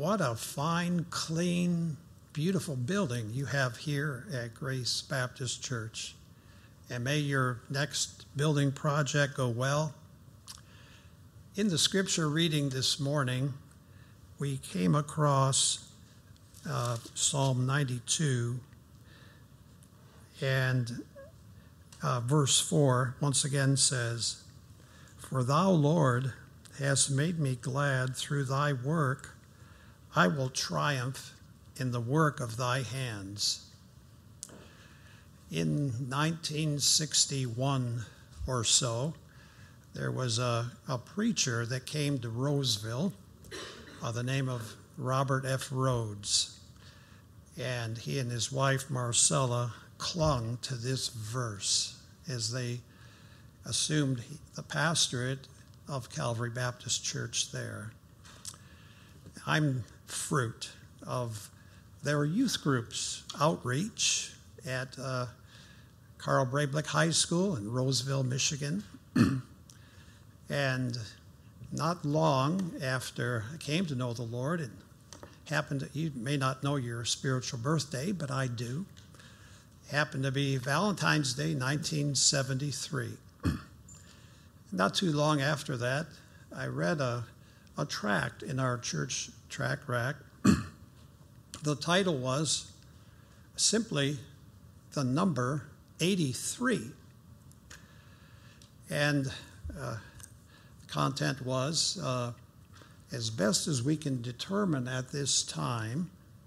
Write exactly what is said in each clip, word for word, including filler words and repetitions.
what a fine, clean, beautiful building you have here at Grace Baptist Church. And may your next building project go well. In the scripture reading this morning, we came across uh, Psalm ninety-two, and uh, verse four once again says, "For thou, Lord, hast made me glad through thy work. I will triumph in the work of thy hands." In nineteen sixty-one or so, there was a, a preacher that came to Roseville by the name of Robert F. Rhodes. And he and his wife, Marcella, clung to this verse as they assumed the pastorate of Calvary Baptist Church there. I'm fruit of their youth group's outreach at uh, Carl Brablick High School in Roseville, Michigan. And not long after I came to know the Lord, and happened to, you may not know your spiritual birthday, but I do, happened to be Valentine's Day, nineteen seventy-three. Not too long after that, I read a, a tract in our church tract rack. The title was simply the number eighty-three. And uh, the content was, uh, as best as we can determine at this time,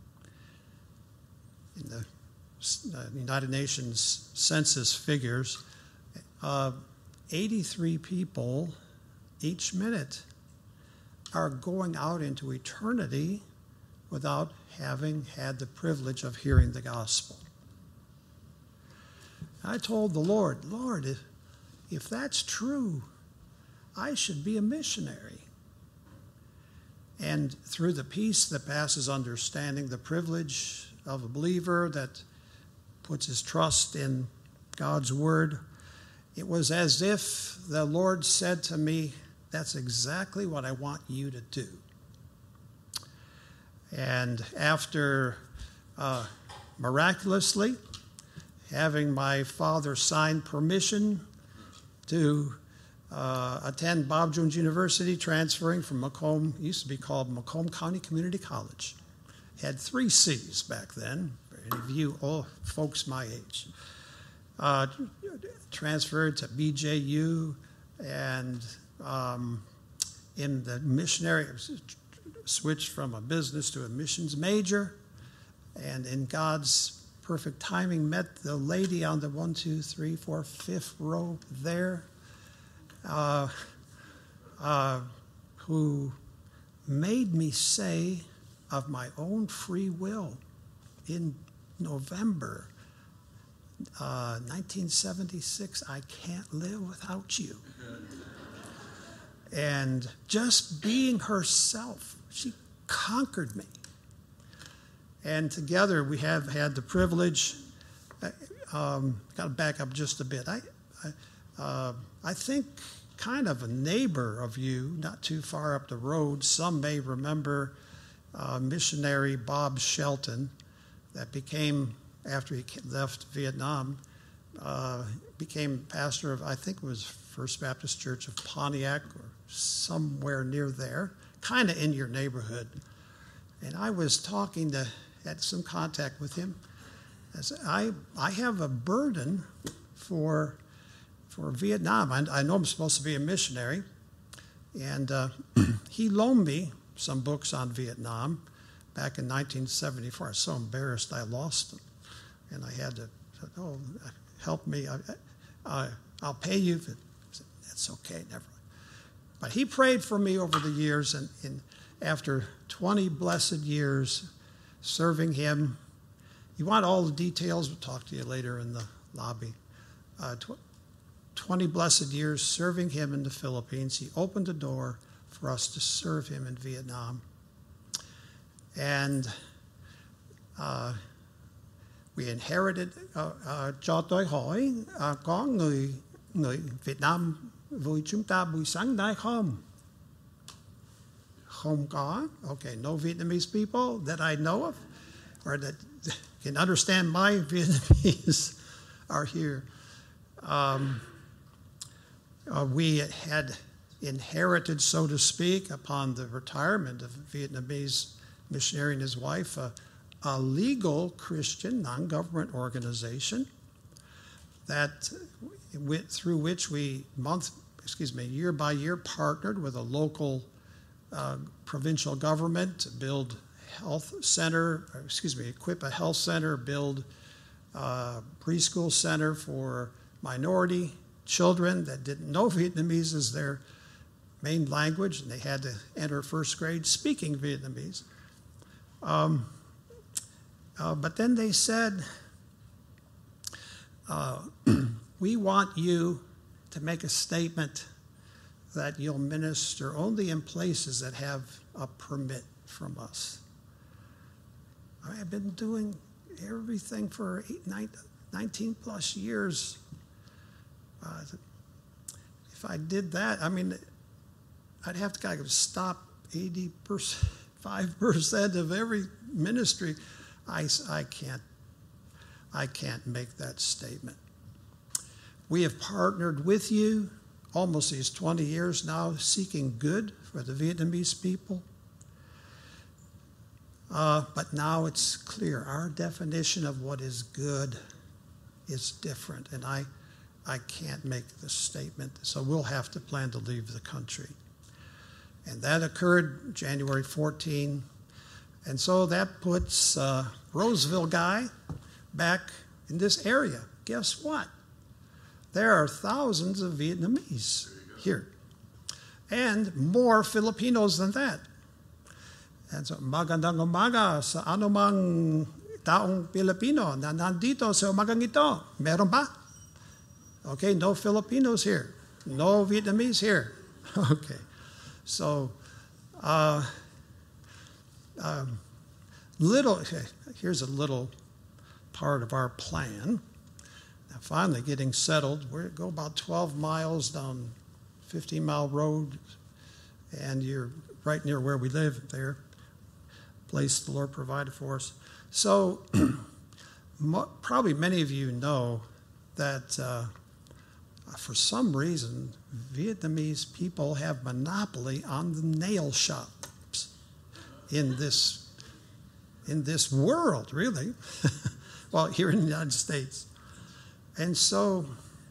in the uh, United Nations census figures, uh, eighty-three people each minute are going out into eternity without having had the privilege of hearing the gospel. I told the Lord, Lord, if, if that's true, I should be a missionary. And through the peace that passes understanding, the privilege of a believer that puts his trust in God's word, it was as if the Lord said to me, that's exactly what I want you to do. And after uh, miraculously having my father sign permission to uh, attend Bob Jones University, transferring from Macomb, used to be called Macomb County Community College. Had three C's back then, for any of you old folks my age. Uh, transferred to B J U, and um, in the missionary, switched from a business to a missions major, and in God's perfect timing met the lady on the one, two, three, four, fifth row there, uh, uh, who made me say of my own free will in November uh, nineteen seventy-six, I can't live without you. And just being herself, she conquered me. And together we have had the privilege, um, got to back up just a bit. I, I, uh, I think kind of a neighbor of you, not too far up the road, some may remember uh, missionary Bob Shelton that became, after he left Vietnam, uh, became pastor of, I think it was First Baptist Church of Pontiac or somewhere near there, kind of in your neighborhood. And I was talking to, had some contact with him. I said, I, I have a burden for, for Vietnam. I, I know I'm supposed to be a missionary. And uh, he loaned me some books on Vietnam back in nineteen seventy-four. I was so embarrassed I lost them. And I had to, said, oh, help me. I, I, I'll pay you. I said, that's okay, never. But he prayed for me over the years, and, and after twenty blessed years serving him, you want all the details, we'll talk to you later in the lobby. Uh, tw- twenty blessed years serving him in the Philippines, he opened the door for us to serve him in Vietnam. And uh, we inherited, uh, uh, cho tôi hỏi, uh, có người, người Việt Nam vui chúng ta buổi sáng nay không? Không có. Okay, no Vietnamese people that I know of or that can understand my Vietnamese are here. Um, uh, we had inherited, so to speak, upon the retirement of a Vietnamese missionary and his wife, a, a legal Christian non-government organization that went through which we month, excuse me, year by year partnered with a local uh, provincial government to build health center, excuse me, equip a health center, build a preschool center for minority children that didn't know Vietnamese as their main language, and they had to enter first grade speaking Vietnamese. Um, uh, but then they said, uh, we want you to make a statement that you'll minister only in places that have a permit from us. I have been doing everything for eight, nine, nineteen plus years. Uh, if I did that, I mean, I'd have to kind of stop eighty-five percent of every ministry. I, I can't, I can't make that statement. We have partnered with you almost these twenty years now, seeking good for the Vietnamese people. Uh, but now it's clear our definition of what is good is different, and I, I can't make this statement, so we'll have to plan to leave the country. And that occurred January fourteenth, and so that puts uh, Roseville guy back in this area. Guess what? There are thousands of Vietnamese here, and more Filipinos than that. And so, magandang umaga sa anumang taong Pilipino na nandito sa umagang ito. Meron ba? Okay, no Filipinos here. No Vietnamese here. Okay, so uh, um, little, here's a little part of our plan. Now, finally getting settled. We're go about twelve miles down fifteen mile road, and you're right near where we live there. Place the Lord provided for us. So probably many of you know that uh, for some reason Vietnamese people have monopoly on the nail shops in this in this world, really. Well, here in the United States. And so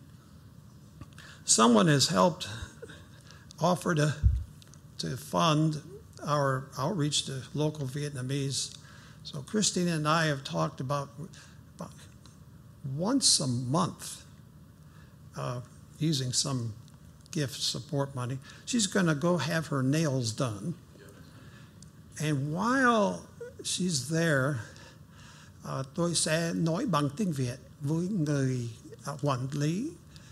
someone has helped offer to to fund our outreach to local Vietnamese. So Christine and I have talked about, about once a month uh, using some gift support money. She's going to go have her nails done. And while she's there, uh, tôi sẽ nói bằng tiếng Việt với người uh, quản lý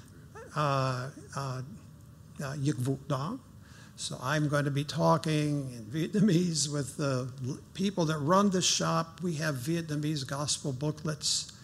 uh, uh, uh, dịch vụ đó. So I'm going to be talking in Vietnamese with the people that run the shop. We have Vietnamese gospel booklets.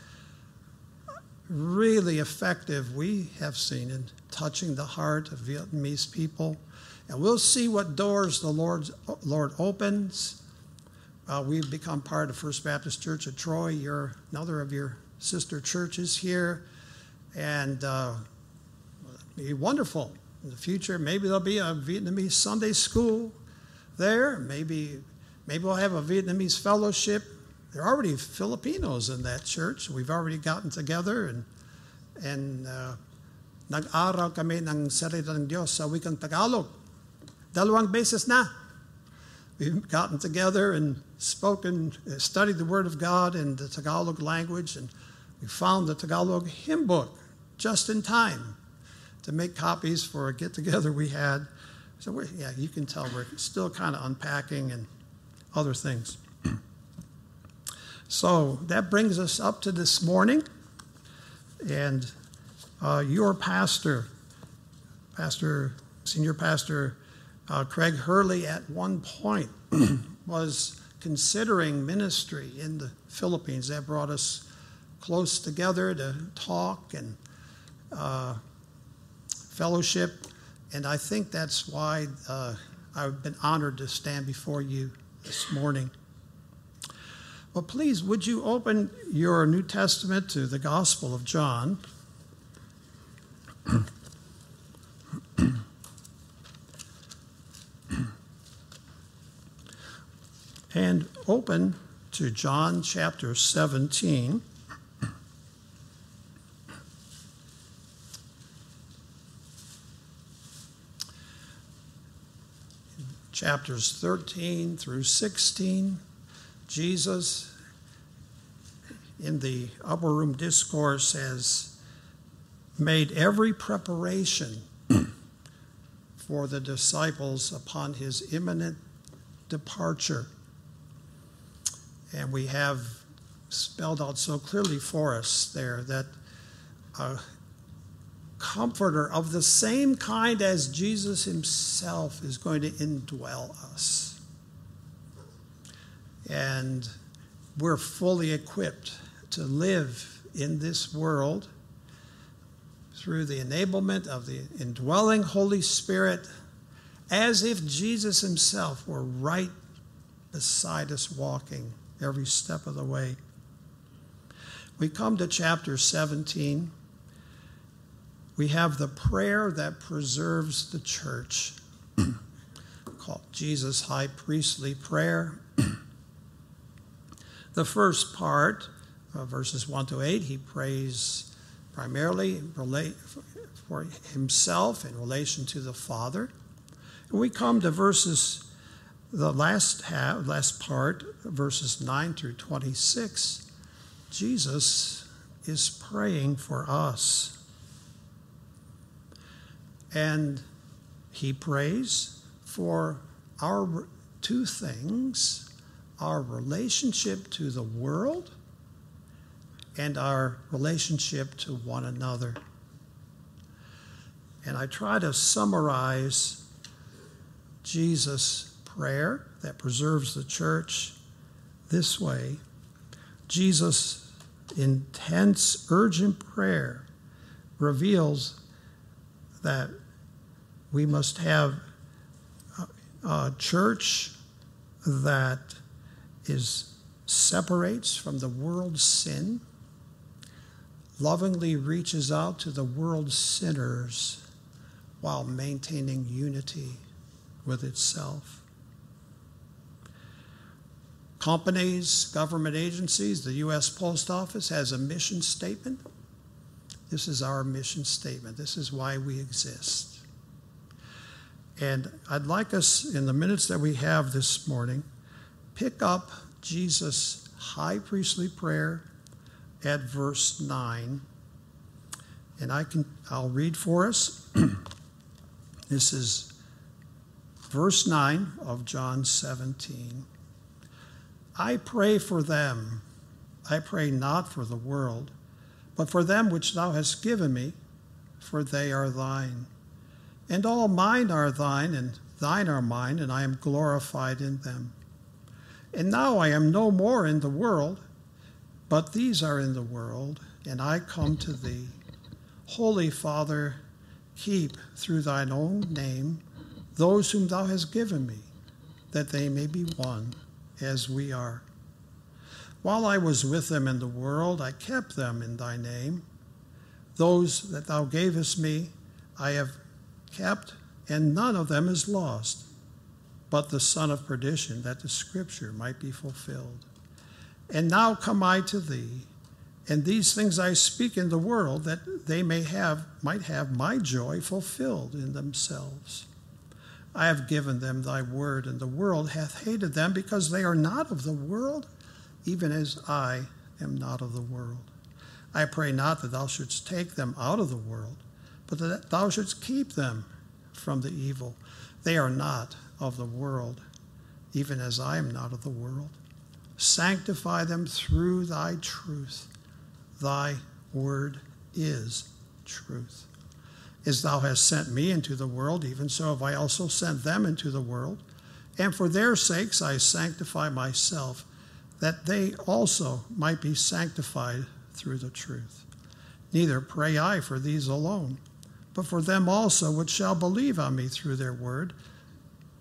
Really effective, we have seen, in touching the heart of Vietnamese people. And we'll see what doors the Lord, Lord opens. Uh, we've become part of First Baptist Church of Troy. You're another of your sister churches here. And uh, it'll be wonderful. In the future, maybe there'll be a Vietnamese Sunday school there. Maybe, maybe we'll have a Vietnamese fellowship. There are already Filipinos in that church. We've already gotten together and and uh, nag-aral kami ng salita ng Diyos sa wikang Tagalog. Dalawang beses na. We've gotten together and spoken, studied the Word of God in the Tagalog language, and we found the Tagalog hymn book just in time to make copies for a get-together we had. So, we're, yeah, you can tell we're still kind of unpacking and other things. So that brings us up to this morning. And uh, your pastor, Pastor, Senior Pastor uh, Craig Hurley, at one point was considering ministry in the Philippines. That brought us close together to talk and uh, fellowship, and I think that's why uh, I've been honored to stand before you this morning. Well, please, would you open your New Testament to the Gospel of John? And open to John chapter seventeen. Chapters thirteen through sixteen, Jesus, in the upper room discourse, has made every preparation for the disciples upon his imminent departure. And we have spelled out so clearly for us there that a comforter of the same kind as Jesus himself is going to indwell us. And we're fully equipped to live in this world through the enablement of the indwelling Holy Spirit, as if Jesus himself were right beside us, walking every step of the way. We come to chapter seventeen. We have the prayer that preserves the church, called Jesus' high priestly prayer. The first part, uh, verses one to eight, he prays primarily relate for himself in relation to the Father. And we come to verses, the last half, last part, verses nine through twenty-six. Jesus is praying for us. And he prays for our two things: our relationship to the world and our relationship to one another. And I try to summarize Jesus' prayer that preserves the church this way. Jesus' intense, urgent prayer reveals that we must have a church that is separates from the world's sin, lovingly reaches out to the world's sinners while maintaining unity with itself. Companies, government agencies, the U S Post Office has a mission statement. This is our mission statement. This is why we exist. And I'd like us, in the minutes that we have this morning, pick up Jesus' high priestly prayer at verse nine. And I can, I'll read for us. This is verse nine of John seventeen. I pray for them. I pray not for the world, but for them which thou hast given me, for they are thine. And all mine are thine, and thine are mine, and I am glorified in them. And now I am no more in the world, but these are in the world, and I come to thee. Holy Father, keep through thine own name those whom thou hast given me, that they may be one as we are. While I was with them in the world, I kept them in thy name. Those that thou gavest me, I have kept, and none of them is lost, but the son of perdition, that the scripture might be fulfilled. And now come I to thee, and these things I speak in the world, that they may have, might have my joy fulfilled in themselves. I have given them thy word, and the world hath hated them, because they are not of the world, even as I am not of the world. I pray not that thou shouldst take them out of the world, but that thou shouldst keep them from the evil. They are not of the world, even as I am not of the world. Sanctify them through thy truth. Thy word is truth. As thou hast sent me into the world, even so have I also sent them into the world. And for their sakes I sanctify myself, that they also might be sanctified through the truth. Neither pray I for these alone, but for them also which shall believe on me through their word,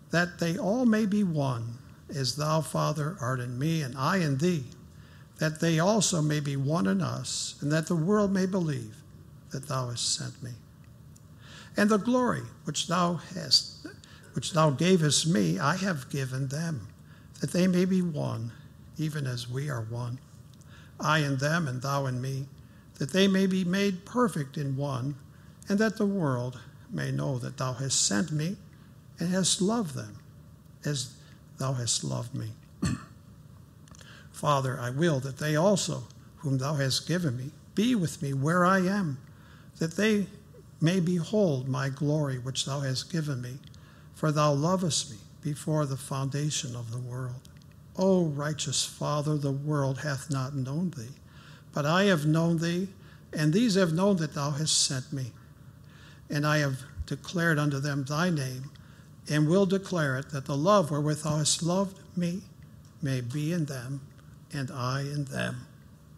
that they all may be one, as thou, Father, art in me, and I in thee, that they also may be one in us, and that the world may believe that thou hast sent me. And the glory which thou hast, which thou gavest me, I have given them, that they may be one, even as we are one. I in them, and thou in me, that they may be made perfect in one, and that the world may know that thou hast sent me, and hast loved them, as thou hast loved me. Father, I will that they also, whom thou hast given me, be with me where I am, that they may behold my glory which thou hast given me, for thou lovest me before the foundation of the world. O righteous Father, the world hath not known thee, but I have known thee, and these have known that thou hast sent me. And I have declared unto them thy name, and will declare it, that the love wherewith thou hast loved me may be in them, and I in them.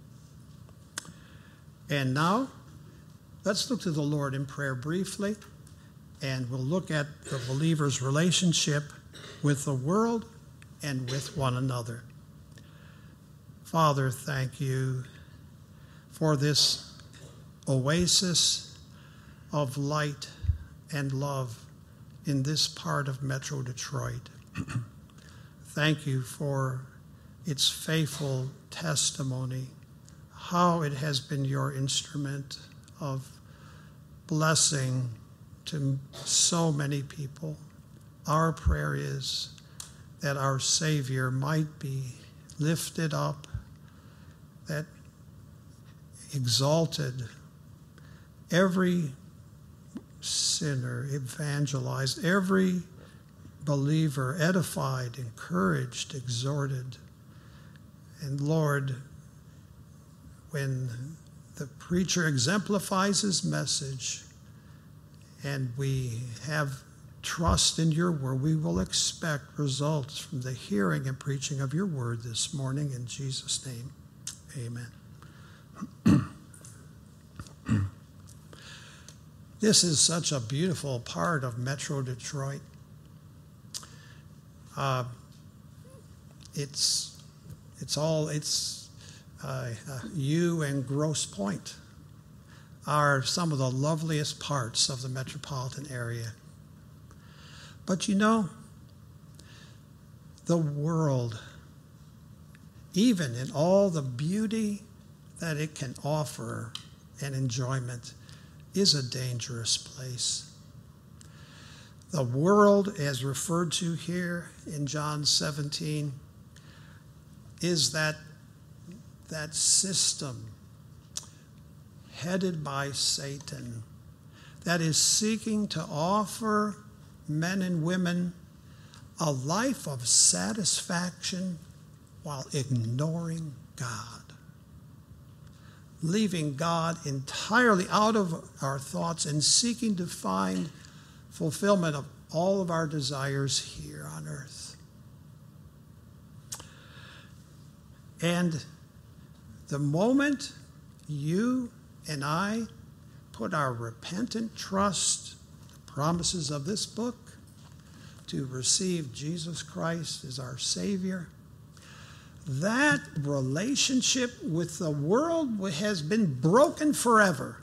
And now, let's look to the Lord in prayer briefly, and we'll look at the believer's relationship with the world and with one another. Father, thank you for this oasis of light and love in this part of Metro Detroit. Thank you for its faithful testimony, how it has been your instrument of blessing to so many people. Our prayer is that our Savior might be lifted up, that exalted, every sinner evangelized, every believer edified, encouraged, exhorted. And Lord, when the preacher exemplifies his message and we have trust in your word, we will expect results from the hearing and preaching of your word this morning. In Jesus' name, amen. This is such a beautiful part of Metro Detroit. Uh, it's it's all it's uh, uh, you and Grosse Pointe are some of the loveliest parts of the metropolitan area. But you know, the world, even in all the beauty that it can offer and enjoyment, is a dangerous place. The world, as referred to here in John seventeen, is that, that system headed by Satan that is seeking to offer men and women a life of satisfaction while ignoring God, leaving God entirely out of our thoughts and seeking to find fulfillment of all of our desires here on earth. And the moment you and I put our repentant trust, the promises of this book, to receive Jesus Christ as our Savior, that relationship with the world has been broken forever.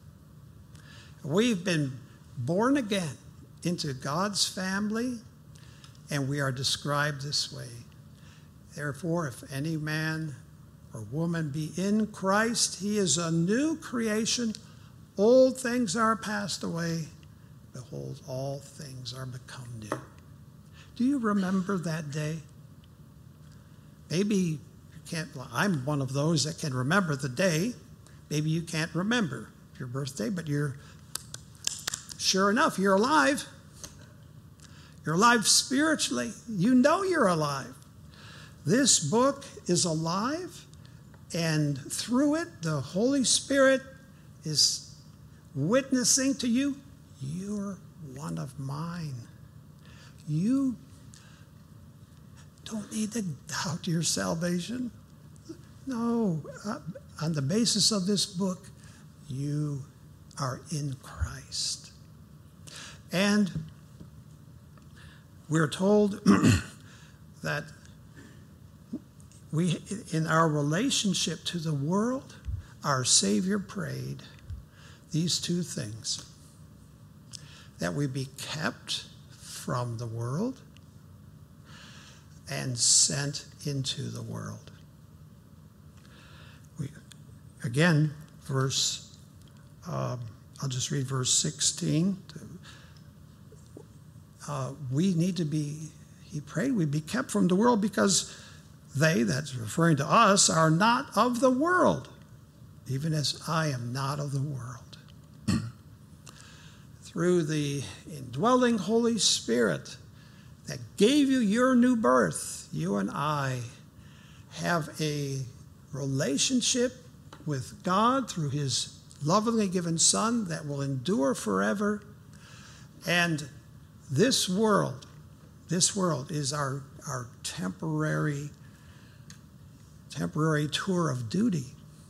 We've been born again into God's family, and we are described this way. Therefore, if any man or woman be in Christ, he is a new creation. Old things are passed away. Behold, all things are become new. Do you remember that day? Maybe you can't, well, I'm one of those that can remember the day. Maybe you can't remember your birthday, but you're, sure enough, you're alive. You're alive spiritually. You know you're alive. This book is alive, and through it, the Holy Spirit is witnessing to you, you're one of mine. You don't need to doubt your salvation. No, uh, on the basis of this book, you are in Christ. And we're told that we, in our relationship to the world, our Savior prayed these two things: that we be kept from the world and sent into the world. We, again, verse, um, I'll just read verse sixteen. Uh, we need to be, he prayed, we be kept from the world because they, that's referring to us, are not of the world, even as I am not of the world. Through the indwelling Holy Spirit that gave you your new birth, you and I have a relationship with God through his lovingly given Son that will endure forever. And this world, this world is our, our temporary temporary tour of duty.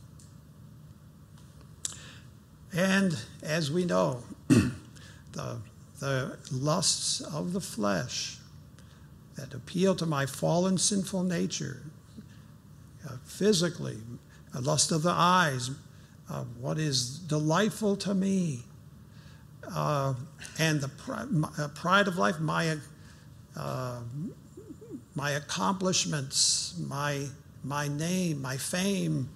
And as we know, the, the lusts of the flesh that appeal to my fallen sinful nature, uh, physically, a lust of the eyes, uh, what is delightful to me, uh, and the pri- my, uh, pride of life, my uh, my accomplishments, my my name, my fame,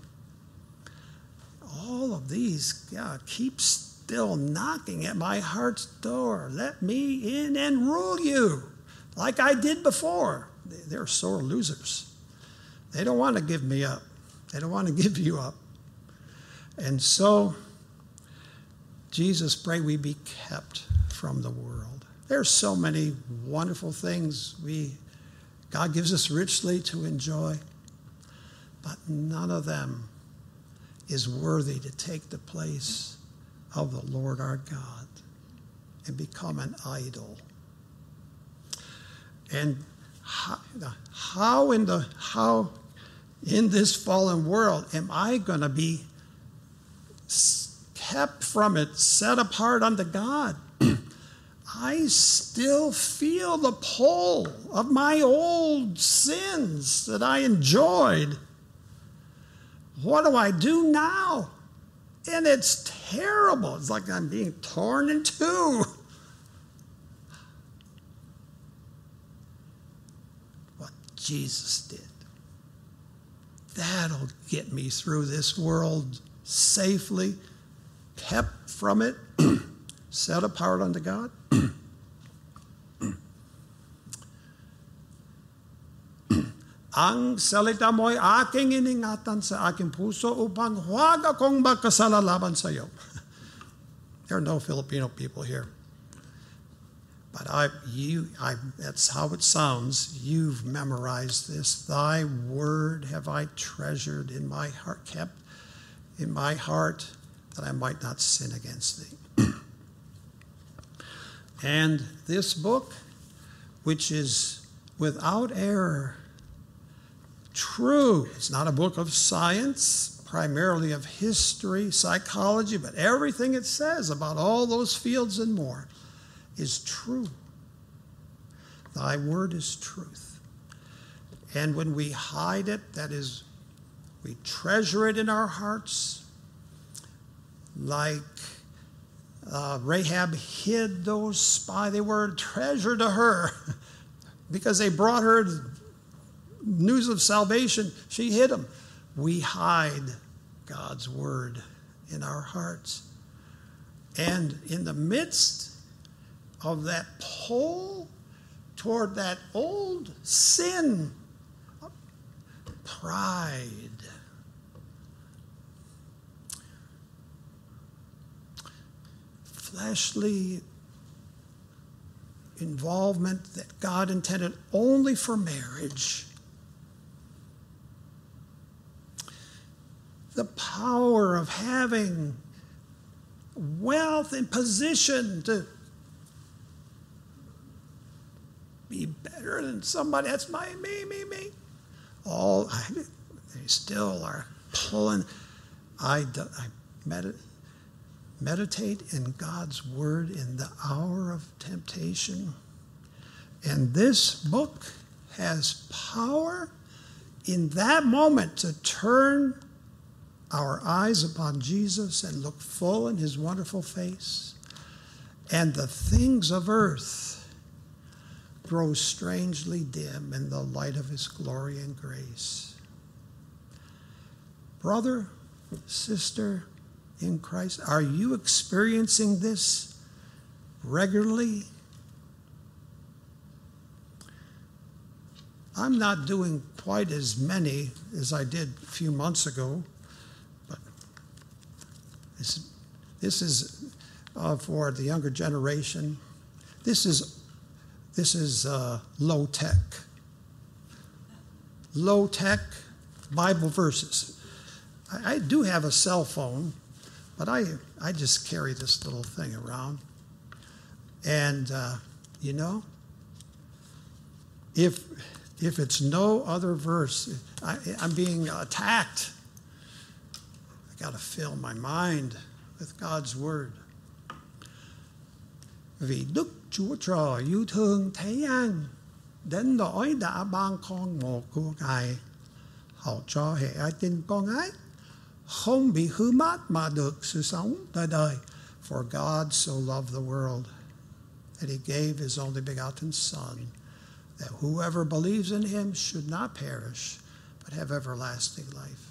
all of these yeah, keep still knocking at my heart's door. Let me in and rule you like I did before. They're sore losers. They don't want to give me up. They don't want to give you up. And so Jesus prayed we be kept from the world. There's so many wonderful things we God gives us richly to enjoy, but none of them is worthy to take the place of the Lord our God and become an idol. And how, how in the how in this fallen world am I going to be kept from it, set apart unto God? I still feel the pull of my old sins that I enjoyed. What do I do now? And it's terrible. It's like I'm being torn in two. What Jesus did, that'll get me through this world safely, kept from it, set apart unto God. Ang salita mo'y aking iningatan sa aking puso upang huwag akong makasalalaban sa iyo. There are no Filipino people here. But I, you, I, that's how it sounds. You've memorized this. Thy word have I treasured in my heart, kept in my heart, that I might not sin against thee. And this book, which is without error, true. It's not a book of science, primarily of history, psychology, but everything it says about all those fields and more is true. Thy word is truth. And when we hide it, that is, we treasure it in our hearts, like uh, Rahab hid those spies. They were a treasure to her because they brought her news of salvation. She hid them. We hide God's word in our hearts. And in the midst of that pull toward that old sin, pride, fleshly involvement that God intended only for marriage, the power of having wealth and position to be better than somebody. That's my me, me, me. All I, they still are pulling. I, I medit, meditate in God's word in the hour of temptation. And this book has power in that moment to turn our eyes upon Jesus and look full in his wonderful face. And the things of earth grow strangely dim in the light of his glory and grace. Brother, sister in Christ, are you experiencing this regularly? I'm not doing quite as many as I did a few months ago, but this, this is uh, for the younger generation. This is, this is uh, low tech. Low tech Bible verses. I, I do have a cell phone, but I, I just carry this little thing around. And, uh, you know, if... If it's no other verse, I, I'm being attacked. I got to fill my mind with God's word. Vì Đức Chúa Trời yêu thương thế gian, đến nỗi đã ban con một của Ngài, hầu cho hệ ai tin con ấy không bị hư mất mà được sự sống đời đời. For God so loved the world that he gave his only begotten Son, that whoever believes in him should not perish, but have everlasting life.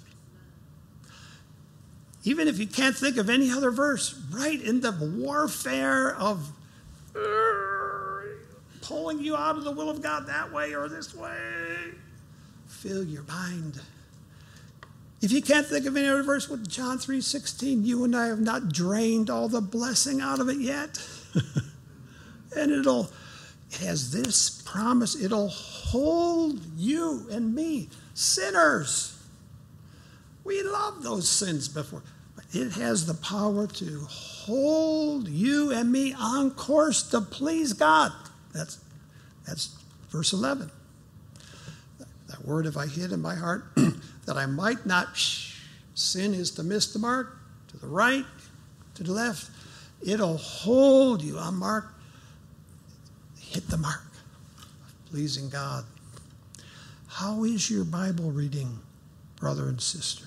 Even if you can't think of any other verse, right in the warfare of uh, pulling you out of the will of God that way or this way, fill your mind. If you can't think of any other verse with John three sixteen, you and I have not drained all the blessing out of it yet. And it'll It has this promise. It'll hold you and me, sinners. We love those sins before. But it has the power to hold you and me on course to please God. That's, that's verse eleven. That word have I hid in my heart, that I might not sin is to miss the mark, to the right, to the left. It'll hold you on mark. Hit the mark of pleasing God. How is your Bible reading, brother and sister?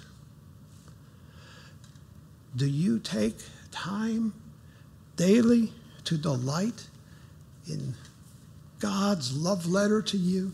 Do you take time daily to delight in God's love letter to you?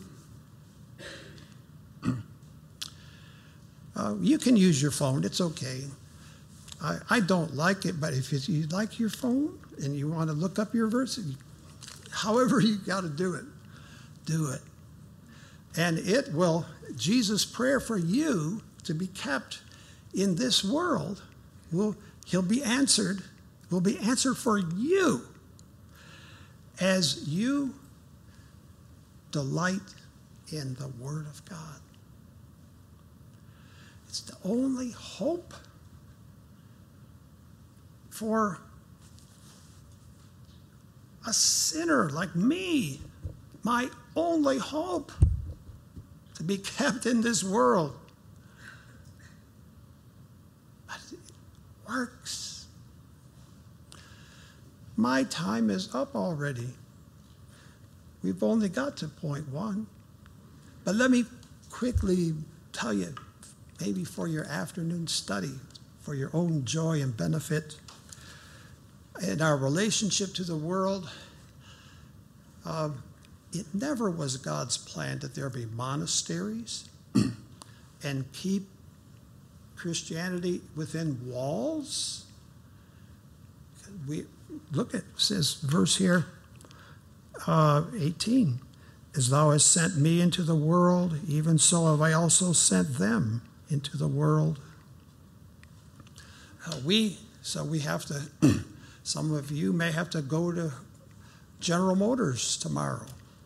uh, you can use your phone. It's okay. I, I don't like it, but if you like your phone and you want to look up your verse, however you got to do it, do it. And it will, Jesus' prayer for you to be kept in this world, will he'll be answered, will be answered for you as you delight in the Word of God. It's the only hope for a sinner like me, my only hope to be kept in this world. But it works. My time is up already. We've only got to point one. But let me quickly tell you, maybe for your afternoon study, for your own joy and benefit, in our relationship to the world, uh, it never was God's plan that there be monasteries and keep Christianity within walls. We look at, it says verse here, uh, eighteen. As thou hast sent me into the world, even so have I also sent them into the world. Uh, we, so we have to, some of you may have to go to General Motors tomorrow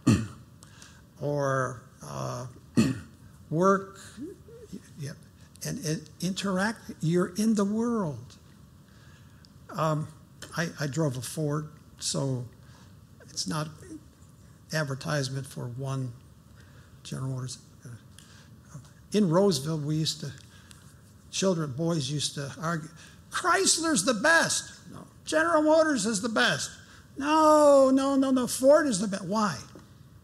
or uh, work yeah, and, and interact. You're in the world. Um, I, I drove a Ford, so it's not advertisement for one General Motors. In Roseville, we used to, children, boys used to argue, Chrysler's the best. No, General Motors is the best. No, no, no, no, Ford is the best. Why?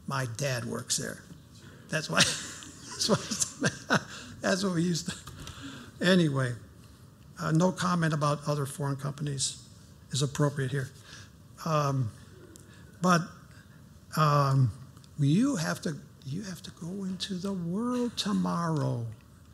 My dad works there. That's why. That's what, that's what we used to. Anyway, uh, no comment about other foreign companies is appropriate here. Um, but um, you have to you have to go into the world tomorrow.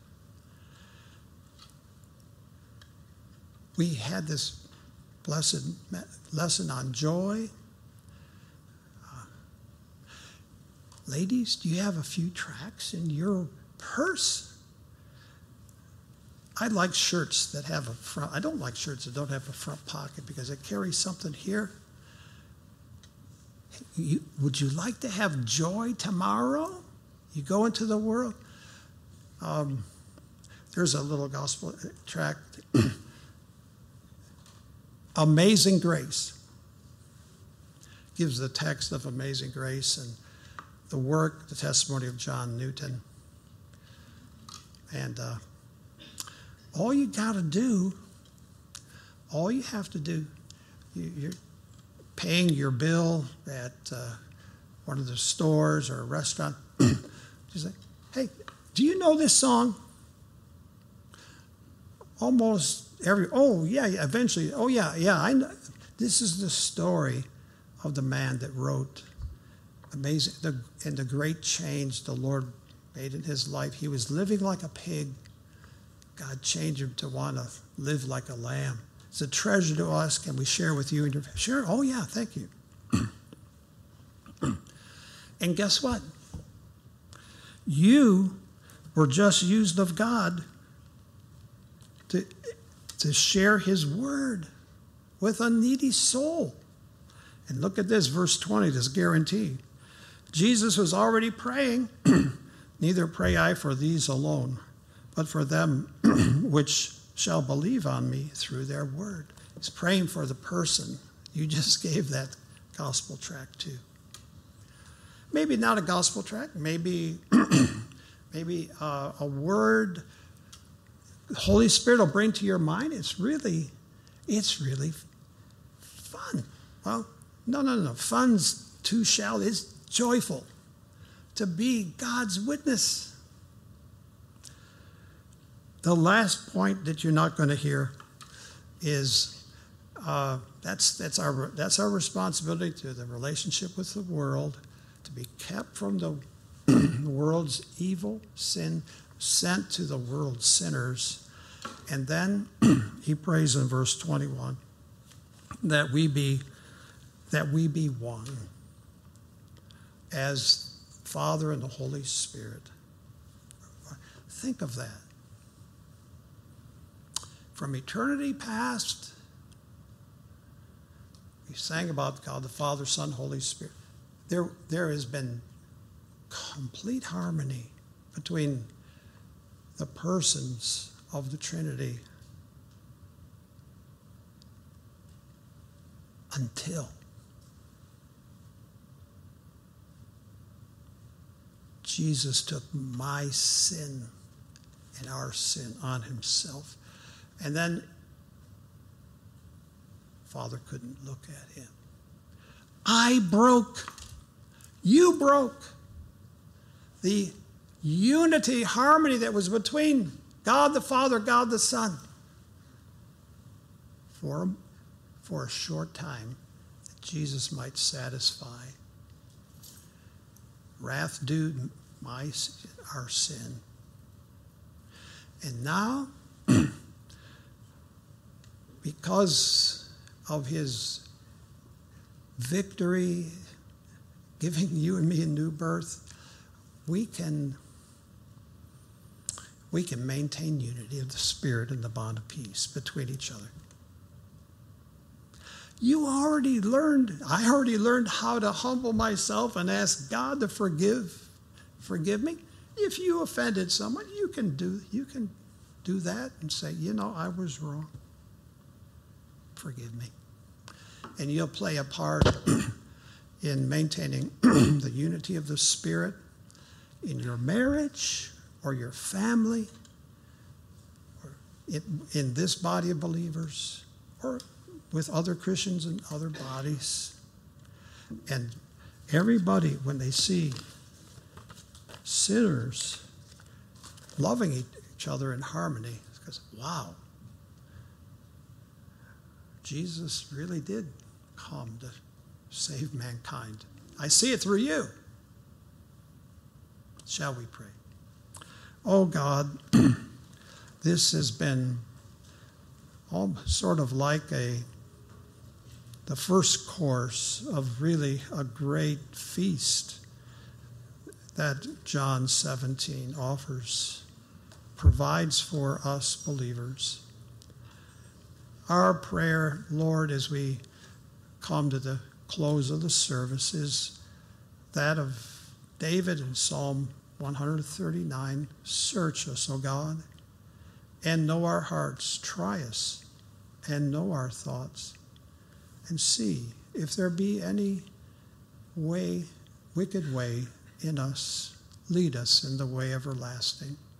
We had this blessed lesson on joy. Uh, ladies, do you have a few tracts in your purse? I like shirts that have a front. I don't like shirts that don't have a front pocket because it carries something here. You, would you like to have joy tomorrow? You go into the world. Um, there's a little gospel tract. Amazing Grace gives the text of Amazing Grace and the work, the testimony of John Newton. And uh, all you got to do, all you have to do, you, you're paying your bill at uh, one of the stores or a restaurant. You say, hey, do you know this song? Almost every, oh, yeah, yeah, eventually, oh, yeah, yeah, I know. This is the story of the man that wrote Amazing, the, and the great change the Lord made in his life. He was living like a pig. God changed him to want to live like a lamb. It's a treasure to us. Can we share with you? And your, share? Oh, yeah, thank you. And guess what? You were just used of God to, to share his word with a needy soul. And look at this, verse twenty, this guarantee. Jesus was already praying, neither pray I for these alone, but for them which shall believe on me through their word. He's praying for the person you just gave that gospel tract to. Maybe not a gospel tract, maybe, maybe uh, a word the Holy Spirit will bring to your mind. It's really, it's really fun. Well, no, no, no. Fun's too shallow. It's joyful to be God's witness. The last point that you're not going to hear is uh, that's that's our that's our responsibility to the relationship with the world, to be kept from the world's evil, sin, sent to the world's sinners. And then he prays in verse twenty-one that we be that we be one as Father and the Holy Spirit. Think of that. From eternity past, we sang about God the Father, Son, Holy Spirit. There, there has been complete harmony between the persons of the Trinity until Jesus took my sin and our sin on himself. And then Father couldn't look at him. I broke, you broke the unity, harmony that was between God the Father, God the Son, for, for a short time, that Jesus might satisfy, wrath due my, our sin. And now, because of his victory, giving you and me a new birth, we can we can maintain unity of the Spirit and the bond of peace between each other. You already learned, I already learned how to humble myself and ask God to forgive, forgive me. If you offended someone, you can do you can do that and say, you know, I was wrong. Forgive me. And you'll play a part in maintaining the unity of the Spirit in your marriage or your family or in, in this body of believers or with other Christians and other bodies. And everybody, when they see sinners loving each other in harmony, because, wow, Jesus really did come to save mankind. I see it through you. Shall we pray? Oh God, this has been all sort of like a the first course of really a great feast that John seventeen offers, provides for us believers. Our prayer, Lord, as we come to the close of the service, is that of David in Psalm one thirty-nine. Search us, O God, and know our hearts. Try us and know our thoughts, and see if there be any way, wicked way in us. Lead us in the way everlasting.